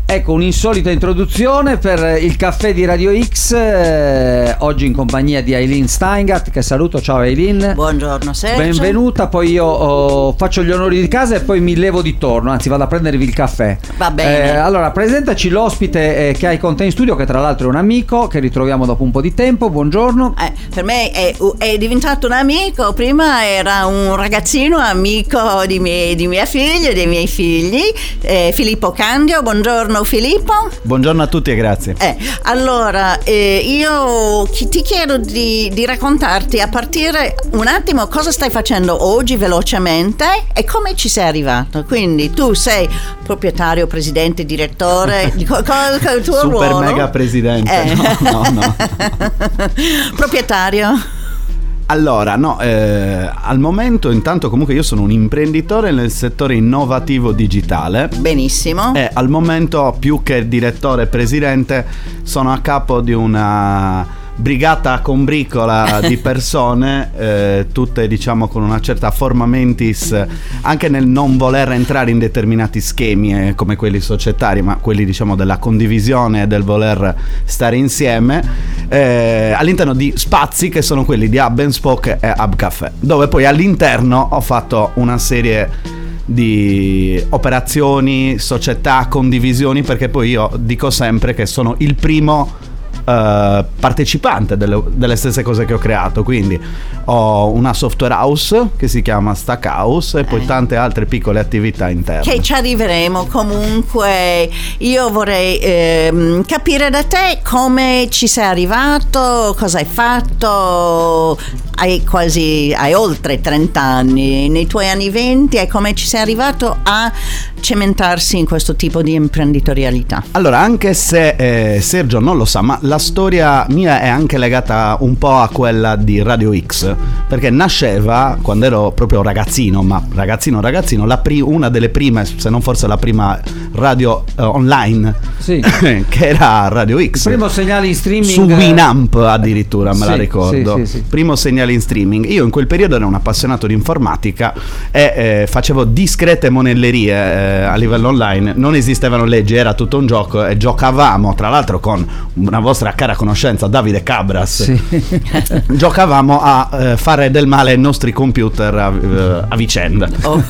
Ecco, un'insolita introduzione per il caffè di Radio X, oggi in compagnia di Eileen Steingart, che saluto. Ciao Eileen. Buongiorno Sergio. Benvenuta, poi io faccio gli onori di casa e poi mi levo di torno, anzi vado a prendervi il caffè. Va bene. Allora, presentaci l'ospite che hai con te in studio, che tra l'altro è un amico, che ritroviamo dopo un po' di tempo. Buongiorno. Per me è diventato un amico, prima era un ragazzino amico di mia figlia e dei miei figli, Filippo Candio. Buongiorno Filippo. Buongiorno a tutti e grazie. Allora, io ti chiedo di raccontarti a partire un attimo cosa stai facendo oggi velocemente e come ci sei arrivato. Quindi tu sei proprietario, presidente, direttore, il tuo super ruolo? Mega presidente. No. Proprietario. Allora, al momento intanto comunque io sono un imprenditore nel settore innovativo digitale. Benissimo. E al momento, più che direttore e presidente, sono a capo di una brigata combricola di persone, tutte diciamo con una certa forma mentis, anche nel non voler entrare in determinati schemi come quelli societari, ma quelli diciamo della condivisione e del voler stare insieme, all'interno di spazi che sono quelli di Hub & Spoke e Hub Caffè, dove poi all'interno ho fatto una serie di operazioni, società, condivisioni, perché poi io dico sempre che sono il primo partecipante delle stesse cose che ho creato. Quindi ho una software house che si chiama Stackhouse e poi tante altre piccole attività interne che ci arriveremo. Comunque io vorrei capire da te come ci sei arrivato, cosa hai fatto. Hai oltre 30 anni, nei tuoi anni 20, e come ci sei arrivato a cementarsi in questo tipo di imprenditorialità? Allora, anche se Sergio non lo sa, ma la storia mia è anche legata un po' a quella di Radio X, perché nasceva quando ero proprio ragazzino, ma ragazzino, una delle prime, se non forse la prima radio online, sì. che era Radio X. Il primo segnale in streaming su Winamp addirittura, me la ricordo. Sì. Primo segnale in streaming. Io in quel periodo ero un appassionato di informatica e facevo discrete monellerie a livello online. Non esistevano leggi, era tutto un gioco e giocavamo, tra l'altro con una vostra cara conoscenza, Davide Cabras. Sì. Giocavamo a fare del male ai nostri computer a vicenda.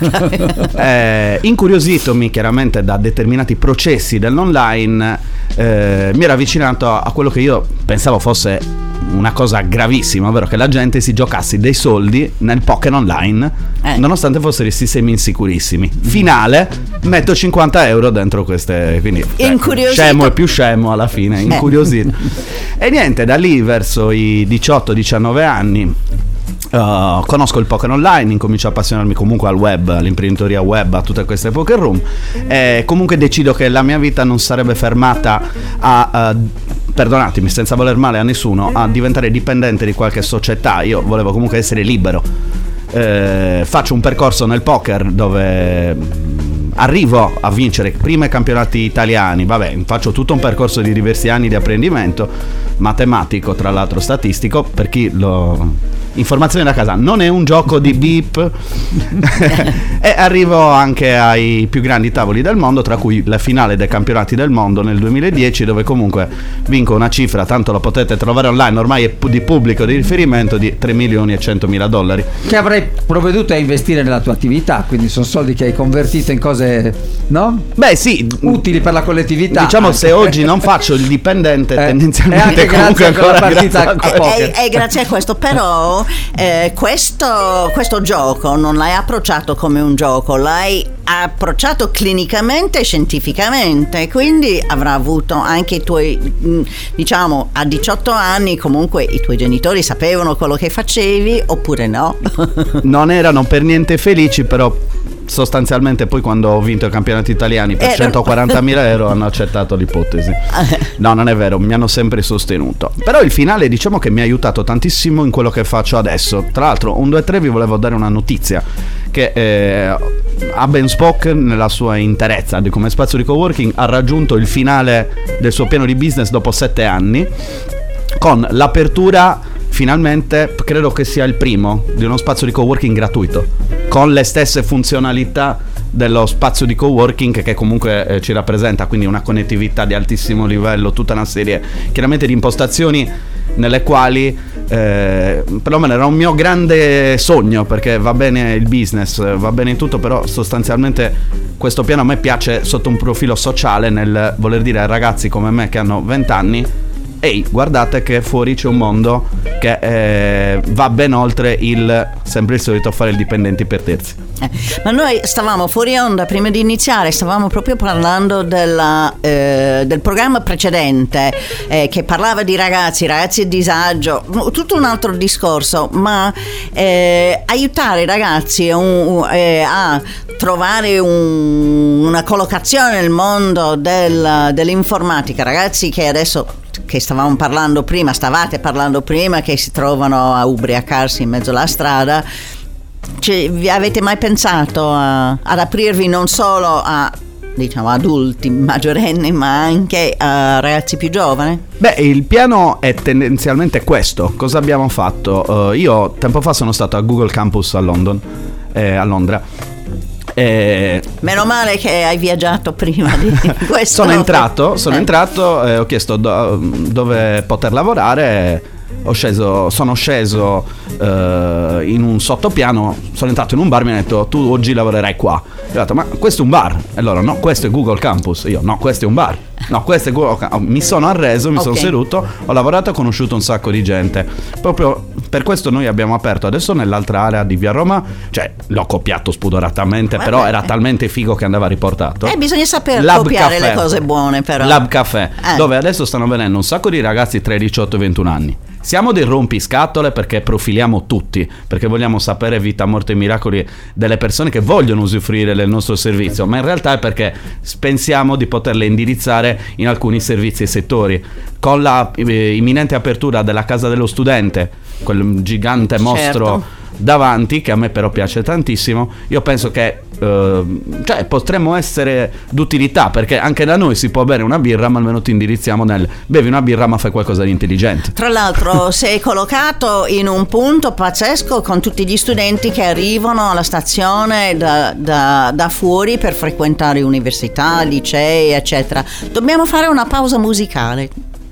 Incuriositomi chiaramente da determinati processi dell'online, mi era avvicinato a quello che io pensavo fosse una cosa gravissima, ovvero che la gente si giocasse dei soldi nel poker online, nonostante fossero sistemi insicurissimi. Finale, metto 50 euro dentro queste, quindi scemo e più scemo alla fine, incuriosito. E niente, da lì verso i 18-19 anni conosco il poker online, incomincio a appassionarmi comunque al web, all'imprenditoria web, a tutte queste poker room, e comunque decido che la mia vita non sarebbe fermata a perdonatemi, senza voler male a nessuno, a diventare dipendente di qualche società. Io volevo comunque essere libero. Faccio un percorso nel poker dove arrivo a vincere prima i campionati italiani, faccio tutto un percorso di diversi anni di apprendimento matematico, tra l'altro statistico, per chi informazioni da casa, non è un gioco di beep. E arrivo anche ai più grandi tavoli del mondo, tra cui la finale dei campionati del mondo nel 2010, dove comunque vinco una cifra, tanto la potete trovare online, ormai è di pubblico di riferimento, di $3.100.000, che avrei provveduto a investire nella tua attività, quindi sono soldi che hai convertito in cose, no? Beh sì, utili per la collettività, diciamo anche. Se oggi non faccio il dipendente tendenzialmente comunque ancora partita grazie a questo. Però questo gioco non l'hai approcciato come un gioco, l'hai approcciato clinicamente e scientificamente, quindi avrà avuto anche i tuoi, diciamo, a 18 anni comunque i tuoi genitori sapevano quello che facevi oppure no? Non erano per niente felici, però sostanzialmente poi quando ho vinto i campionati italiani per 140.000 euro hanno accettato l'ipotesi. No, non è vero, mi hanno sempre sostenuto. Però il finale diciamo che mi ha aiutato tantissimo in quello che faccio adesso. Tra l'altro 1, 2, 3 vi volevo dare una notizia, che Hub & Spoke nella sua interezza di come spazio di coworking ha raggiunto il finale del suo piano di business dopo 7 anni, con l'apertura finalmente, credo che sia il primo, di uno spazio di coworking gratuito con le stesse funzionalità dello spazio di coworking che comunque ci rappresenta, quindi una connettività di altissimo livello, tutta una serie chiaramente di impostazioni nelle quali perlomeno era un mio grande sogno, perché va bene il business, va bene in tutto, però sostanzialmente questo piano a me piace sotto un profilo sociale, nel voler dire ai ragazzi come me che hanno 20 anni: ehi, guardate che fuori c'è un mondo che va ben oltre sempre il solito fare il dipendenti per terzi. Ma noi stavamo fuori onda prima di iniziare, stavamo proprio parlando del programma precedente che parlava di ragazzi e disagio, tutto un altro discorso, ma aiutare i ragazzi a trovare una collocazione nel mondo dell'informatica, ragazzi che adesso, che stavate parlando prima, che si trovano a ubriacarsi in mezzo alla strada. Vi avete mai pensato ad aprirvi non solo a, diciamo, adulti maggiorenni, ma anche a ragazzi più giovani? Beh, il piano è tendenzialmente questo. Cosa abbiamo fatto? Io tempo fa sono stato a Google Campus a Londra. Meno male che hai viaggiato prima di questo. Sono entrato ho chiesto dove poter lavorare. Sono sceso in un sottopiano, sono entrato in un bar, mi hanno detto: tu oggi lavorerai qua. Io ho detto: ma questo è un bar? E loro: no, questo è Google Campus. Io: no, questo è un bar. No, questo è Google. Mi sono arreso, sono seduto, ho lavorato, ho conosciuto un sacco di gente. Proprio per questo noi abbiamo aperto adesso nell'altra area di Via Roma, cioè l'ho copiato spudoratamente, però era talmente figo che andava riportato. Bisogna saper Lab copiare Café. le cose buone, però. Lab Café, dove adesso stanno venendo un sacco di ragazzi tra i 18 e i 21 anni. Siamo dei rompiscatole perché profiliamo tutti, perché vogliamo sapere vita, morte e miracoli delle persone che vogliono usufruire del nostro servizio, ma in realtà è perché pensiamo di poterle indirizzare in alcuni servizi e settori. Con la imminente apertura della Casa dello Studente, quel gigante mostro davanti, che a me però piace tantissimo, io penso che potremmo essere d'utilità, perché anche da noi si può bere una birra, ma almeno ti indirizziamo nel bevi una birra ma fai qualcosa di intelligente. Tra l'altro sei collocato in un punto pazzesco con tutti gli studenti che arrivano alla stazione da fuori per frequentare università, licei, eccetera. Dobbiamo fare una pausa musicale.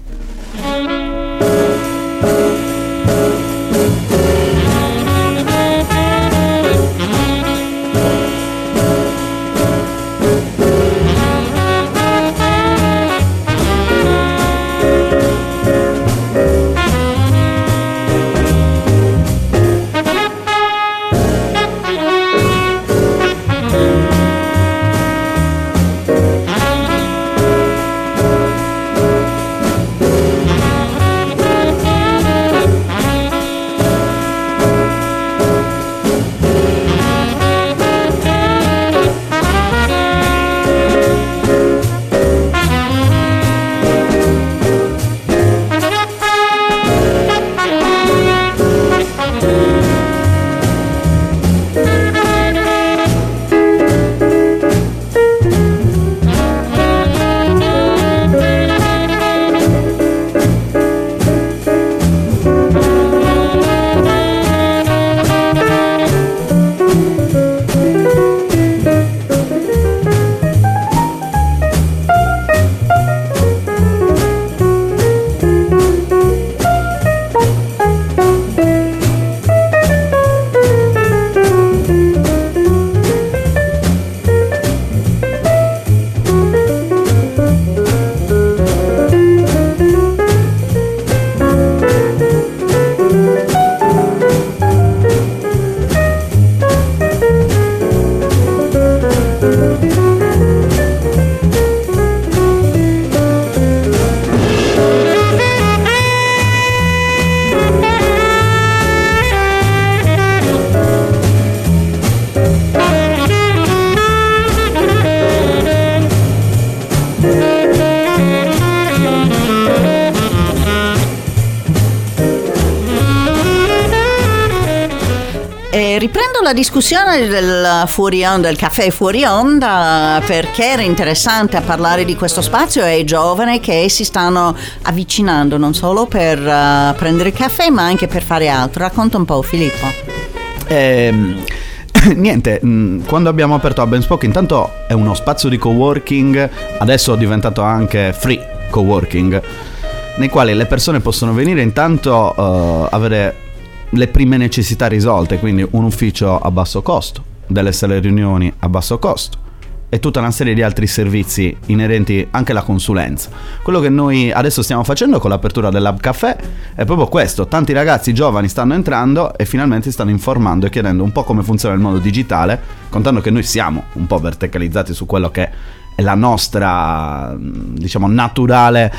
Riprendo la discussione del fuori onda, del caffè fuori onda, perché era interessante a parlare di questo spazio ai giovani che si stanno avvicinando non solo per prendere caffè ma anche per fare altro. Racconta un po', Filippo. Niente, quando abbiamo aperto Hub & Spoke, intanto è uno spazio di coworking, adesso è diventato anche free coworking, nei quali le persone possono venire intanto avere le prime necessità risolte, quindi un ufficio a basso costo, delle sale riunioni a basso costo e tutta una serie di altri servizi inerenti anche alla consulenza. Quello che noi adesso stiamo facendo con l'apertura dell'Hub Café è proprio questo: tanti ragazzi giovani stanno entrando e finalmente stanno informando e chiedendo un po' come funziona il mondo digitale, contando che noi siamo un po' verticalizzati su quello che è la nostra, diciamo, naturale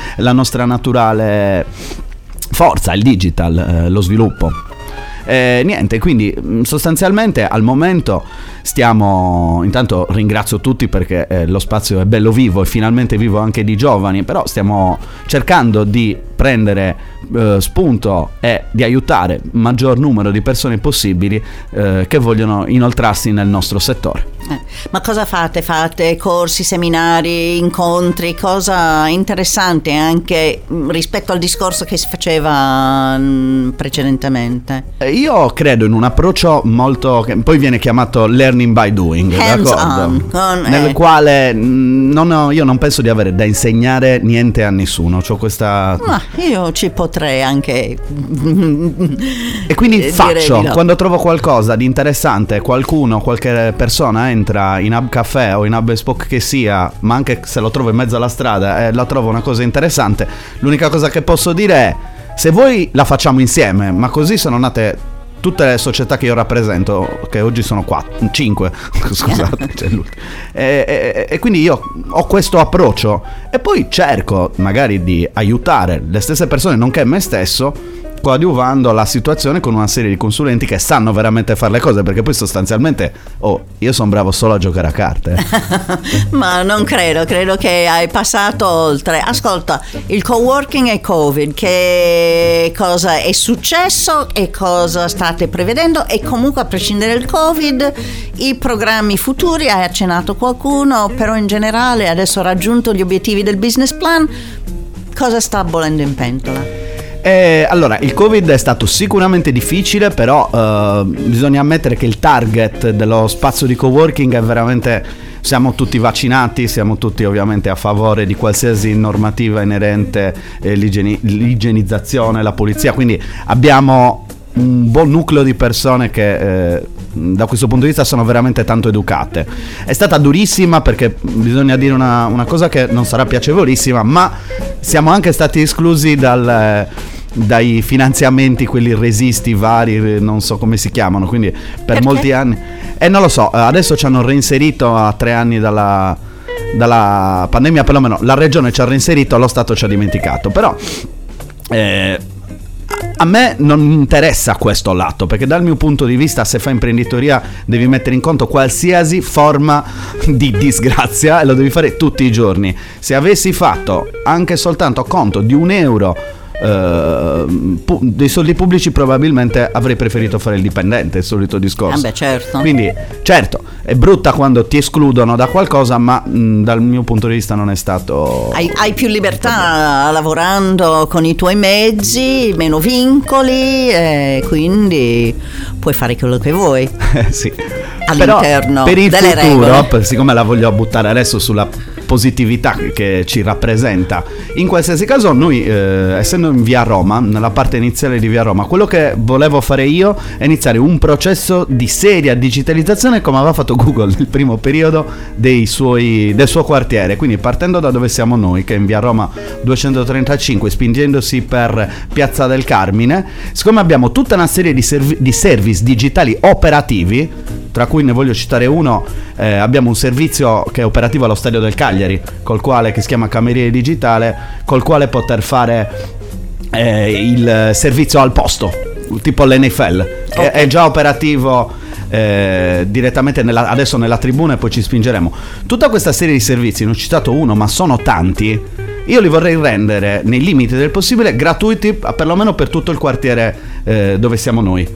forza, il digital, lo sviluppo. Niente, quindi sostanzialmente al momento intanto ringrazio tutti perché lo spazio è bello vivo e finalmente vivo anche di giovani, però stiamo cercando di prendere spunto e di aiutare il maggior numero di persone possibili che vogliono inoltrarsi nel nostro settore. Ma cosa fate? Fate corsi, seminari, incontri, cosa interessante anche rispetto al discorso che si faceva precedentemente? Io credo in un approccio molto, che poi viene chiamato learning by doing, d'accordo? Nel quale io non penso di avere da insegnare niente a nessuno. C'ho questa... Ma io ci potrei anche e quindi faccio, no. Quando trovo qualcosa di interessante, qualche persona entra in Hub Café o in Hub & Spoke che sia, ma anche se lo trovo in mezzo alla strada e la trovo una cosa interessante, l'unica cosa che posso dire è: se voi la facciamo insieme, ma così sono nate tutte le società che io rappresento, che oggi sono 5, scusate, e quindi io ho questo approccio e poi cerco magari di aiutare le stesse persone, nonché me stesso, coadiuvando la situazione con una serie di consulenti che sanno veramente fare le cose, perché poi sostanzialmente io sono bravo solo a giocare a carte. Ma non credo che hai passato oltre. Ascolta, il coworking e Covid, che cosa è successo e cosa state prevedendo? E comunque, a prescindere dal Covid, i programmi futuri, hai accennato qualcuno, però in generale adesso raggiunto gli obiettivi del business plan, cosa sta bollendo in pentola? Allora, il Covid è stato sicuramente difficile, però bisogna ammettere che il target dello spazio di coworking è veramente... Siamo tutti vaccinati, siamo tutti ovviamente a favore di qualsiasi normativa inerente l'igienizzazione, la pulizia, quindi abbiamo un buon nucleo di persone che da questo punto di vista sono veramente tanto educate. È stata durissima perché bisogna dire una cosa che non sarà piacevolissima, ma siamo anche stati esclusi dai finanziamenti, quelli resisti vari, non so come si chiamano, quindi per molti anni non lo so, adesso ci hanno reinserito a 3 anni dalla pandemia, perlomeno la regione ci ha reinserito, lo Stato ci ha dimenticato, però a me non interessa questo lato, perché dal mio punto di vista, se fai imprenditoria devi mettere in conto qualsiasi forma di disgrazia e lo devi fare tutti i giorni. Se avessi fatto anche soltanto conto di €1 dei soldi pubblici, probabilmente avrei preferito fare il dipendente, il solito discorso. Beh, certo. Quindi certo è brutta quando ti escludono da qualcosa, ma dal mio punto di vista non è stato... Hai più libertà lavorando con i tuoi mezzi, meno vincoli, quindi puoi fare quello che vuoi. Sì. All'interno però per il delle futuro, regole. siccome la voglio buttare adesso sulla positività che ci rappresenta, in qualsiasi caso noi essendo in via Roma, nella parte iniziale di via Roma, quello che volevo fare io è iniziare un processo di seria digitalizzazione come aveva fatto Google nel primo periodo del suo quartiere, quindi partendo da dove siamo noi, che è in via Roma 235, spingendosi per Piazza del Carmine. Siccome abbiamo tutta una serie di service digitali operativi, tra cui ne voglio citare uno, abbiamo un servizio che è operativo allo Stadio del Cagliari, che si chiama Cameriere Digitale, col quale poter fare il servizio al posto, tipo l'NFL, che è già operativo direttamente adesso nella tribuna, e poi ci spingeremo. Tutta questa serie di servizi, non ho citato uno ma sono tanti, io li vorrei rendere nei limiti del possibile gratuiti, perlomeno per tutto il quartiere dove siamo noi.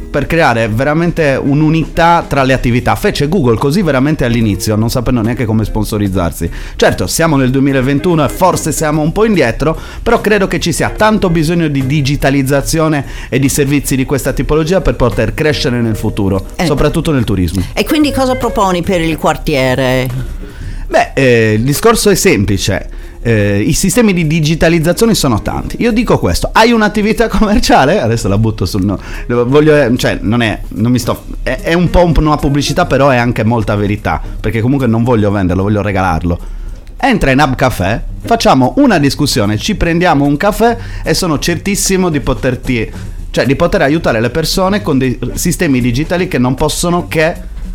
per creare veramente un'unità tra le attività. Fece Google così veramente all'inizio, non sapendo neanche come sponsorizzarsi. Certo, siamo nel 2021 e forse siamo un po' indietro, però credo che ci sia tanto bisogno di digitalizzazione e di servizi di questa tipologia per poter crescere nel futuro, soprattutto nel turismo. E quindi cosa proponi per il quartiere? Beh, il discorso è semplice. I sistemi di digitalizzazione sono tanti. Io dico questo: hai un'attività commerciale? Adesso la butto sul voglio, cioè è un po' una pubblicità, però è anche molta verità, perché comunque non voglio venderlo, voglio regalarlo. Entra in Hub Caffè, facciamo una discussione, ci prendiamo un caffè e sono certissimo di poter aiutare le persone con dei sistemi digitali che non possono che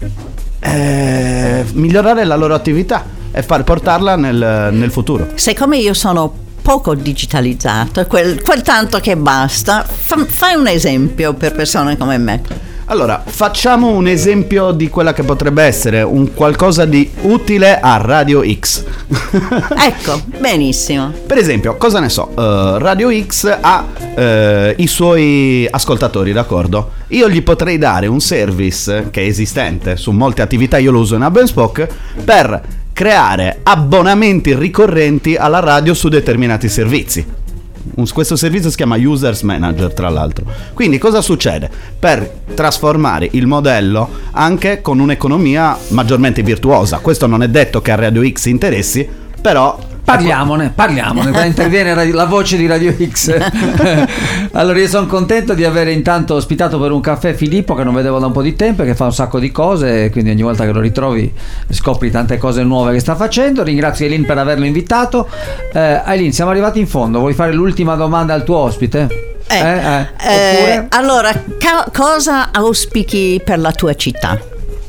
migliorare la loro attività e portarla nel futuro. Siccome io sono poco digitalizzato, quel tanto che basta, fai un esempio per persone come me. Allora, facciamo un esempio di quella che potrebbe essere un qualcosa di utile a Radio X. Ecco, benissimo. Per esempio, cosa ne so, Radio X ha i suoi ascoltatori, d'accordo? Io gli potrei dare un service che è esistente su molte attività, io lo uso in Hub & Spoke, per creare abbonamenti ricorrenti alla radio su determinati servizi. Questo servizio si chiama Users Manager, tra l'altro. Quindi cosa succede? Per trasformare il modello anche con un'economia maggiormente virtuosa. Questo non è detto che a Radio X interessi, però Parliamone, interviene la voce di Radio X. Allora, io sono contento di avere intanto ospitato per un caffè Filippo, che non vedevo da un po' di tempo e che fa un sacco di cose, quindi ogni volta che lo ritrovi scopri tante cose nuove che sta facendo. Ringrazio Eileen per averlo invitato. Eileen, siamo arrivati in fondo, vuoi fare l'ultima domanda al tuo ospite? Oppure? Allora, cosa auspichi per la tua città?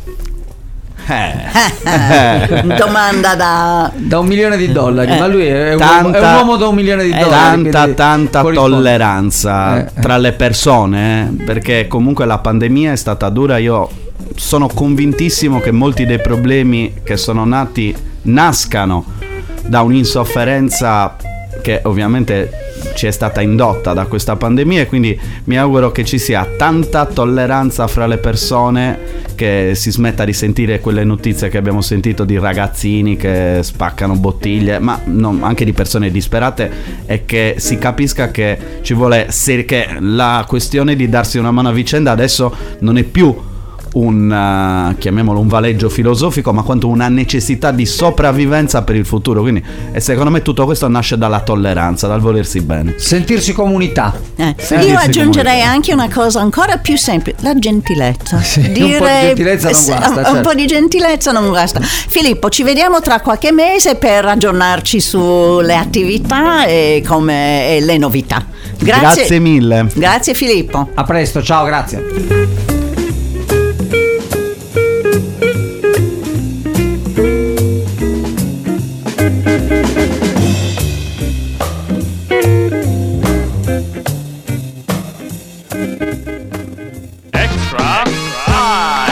Domanda da $1 milione, ma lui è un uomo da $1 milione. Tanta tolleranza tra le persone, perché comunque la pandemia è stata dura. Io sono convintissimo che molti dei problemi che sono nati nascano da un'insofferenza che ovviamente ci è stata indotta da questa pandemia, e quindi mi auguro che ci sia tanta tolleranza fra le persone, che si smetta di sentire quelle notizie che abbiamo sentito di ragazzini che spaccano bottiglie, ma anche di persone disperate, e che si capisca che ci vuole che la questione di darsi una mano a vicenda adesso non è più chiamiamolo un valeggio filosofico, ma quanto una necessità di sopravvivenza per il futuro. Quindi, e secondo me tutto questo nasce dalla tolleranza, dal volersi bene, sentirsi comunità. Io aggiungerei anche una cosa ancora più semplice: la gentilezza. Un po' di gentilezza non guasta, certo. Un po' di gentilezza non guasta. Filippo, ci vediamo tra qualche mese per aggiornarci sulle attività e le novità. Grazie mille. Grazie Filippo. A presto, ciao, grazie. Extra.